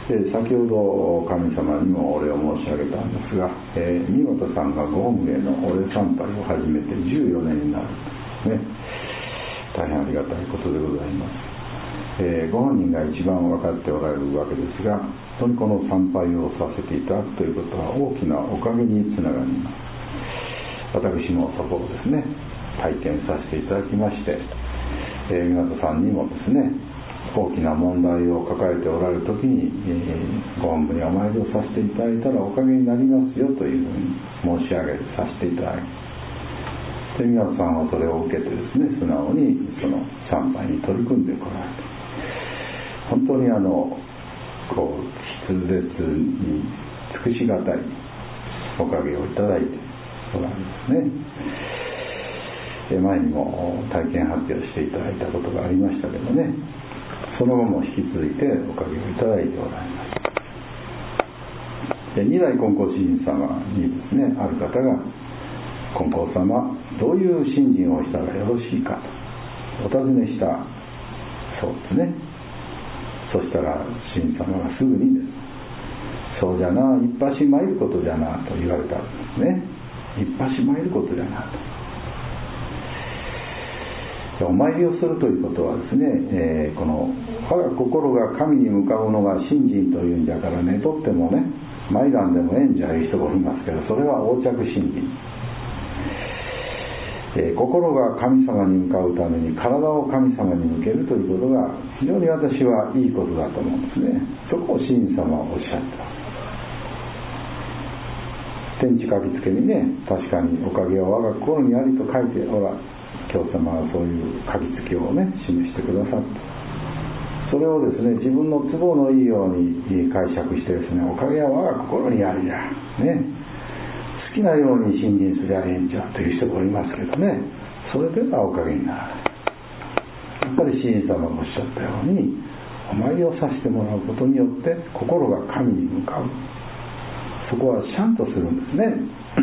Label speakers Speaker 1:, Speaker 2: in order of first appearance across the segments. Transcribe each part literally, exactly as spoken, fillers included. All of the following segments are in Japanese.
Speaker 1: で先ほど神様にもお礼を申し上げたんですが、えー、見事さんがご本へのお礼参拝を始めてじゅうよねんになるんですね。大変ありがたいことでございます。えー、ご本人が一番分かっておられるわけですが、本当にこの参拝をさせていただくということは大きなおかげにつながります。私もそこをですね体験させていただきまして、えー、港さんにもですね大きな問題を抱えておられる時に、えー、ご本部にお参りをさせていただいたらおかげになりますよというふうに申し上げさせていただいて、で港さんはそれを受けてですね素直にその参拝に取り組んでこられて、本当にあのこう筆舌に尽くしがたいおかげをいただいておられますね。前にも体験発表していただいたことがありましたけどね、その後も引き続いておかげをいただいておられます。で二代金光信心様にですねある方が金光様どういう信心をしたらよろしいかとお尋ねしたそうですね。そしたら信心様がすぐにですそうじゃな、一発参ることじゃなと言われたんですね。一発参ることじゃなと。お参りをするということはですね、えー、この我が心が神に向かうのが信心というんじゃからね、とってもね参らんでもええんじゃいう人がおりますけど、それは横着信心、えー、心が神様に向かうために体を神様に向けるということが非常に私はいいことだと思うんですね。そこを信心様はおっしゃった。天地書きつけにね、確かにおかげは我が心にありと書いておら、教様はそういう書きつけをね示してくださった。それをですね自分の都合のいいように解釈してですね、おかげは我が心にありだね、好きなように信心すりゃええんじゃという人がおりますけどね、それではおかげにならない。やっぱり信心様がおっしゃったようにお参りをさせてもらうことによって心が神に向かう、そこはシャンとするんですね。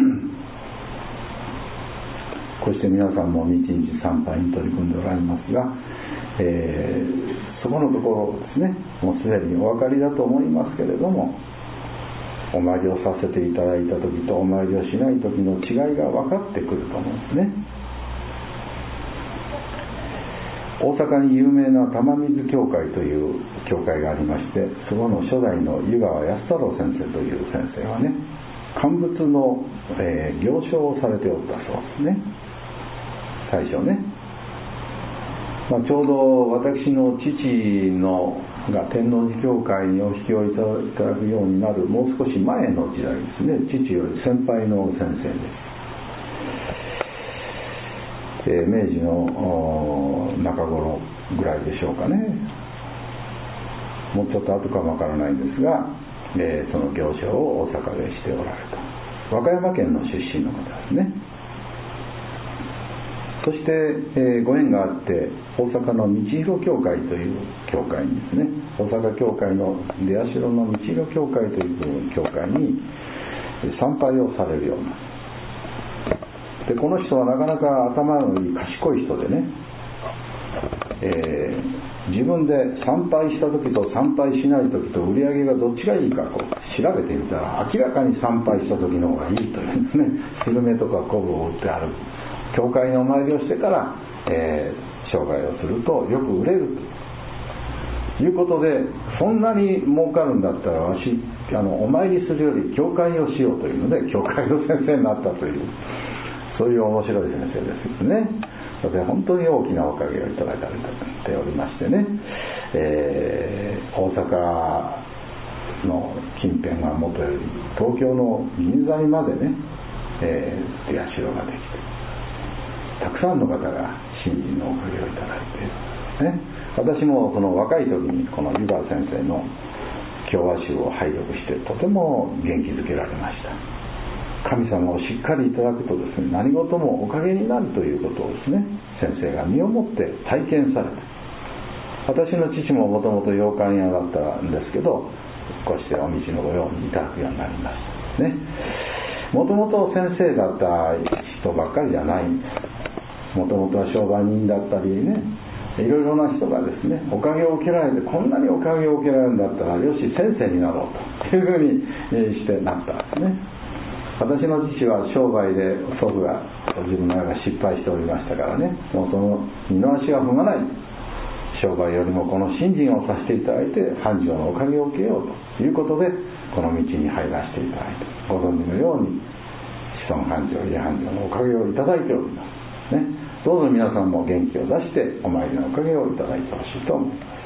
Speaker 1: こうして皆さんも日々参拝に取り組んでおられますが、えー、そこのところをですねもうすでにお分かりだと思いますけれども、お参りをさせていただいた時とお参りをしない時の違いが分かってくると思うんですね。大阪に有名な玉水教会という教会がありまして、そこの初代の湯川康太郎先生という先生はね乾物の、えー、行商をされておったそうですね。最初ね、まあ、ちょうど私の父のが天王寺教会にお引きをいただくようになるもう少し前の時代ですね。父より先輩の先生です。えー、明治の中頃ぐらいでしょうかね、もうちょっと後かもわからないんですが、えー、その行商を大阪でしておられた和歌山県の出身の方ですね。そして、えー、ご縁があって大阪の道広教会という教会にですね、大阪教会の出社の道広教会という教会に参拝をされるようになる。でこの人はなかなか頭のいい賢い人でね、えー、自分で参拝した時と参拝しない時と売り上げがどっちがいいかこう調べてみたら、明らかに参拝した時の方がいいというですね、スルメとか昆布を売ってある教会にお参りをしてから、えー、商売をするとよく売れるということで、そんなに儲かるんだったらわしあのお参りするより教会をしようというので教会の先生になったという、そういう面白い先生ですね。それで本当に大きなおかげをいただかれておりましてね、えー、大阪の近辺がもとより東京の銀座にまでね、えー、出社ができて、たくさんの方が信心のおかげをいただいている、ね、私もその若い時にこの湯川先生の教話集を拝読してとても元気づけられました。神様をしっかりいただくとですね、何事もおかげになるということをですね、先生が身をもって体験されて、私の父ももともと洋館屋だったんですけど、こうしてお道のご用にいただくようになりましたね。もともと先生だった人ばっかりじゃないんです。もともとは商売人だったりね、 いろいろな人がですね、おかげを受けられて、こんなにおかげを受けられるんだったら、よし先生になろうというふうにしてなったんですね。私の父は商売で祖父が自分の親が失敗しておりましたからね、もうその二の足が踏まない、商売よりもこの信心をさせていただいて繁盛のおかげを受けようということで、この道に入らせていただいて、ご存知のように子孫繁盛、家繁盛のおかげをいただいておりますね。どうぞ皆さんも元気を出してお参りのおかげをいただいてほしいと思います。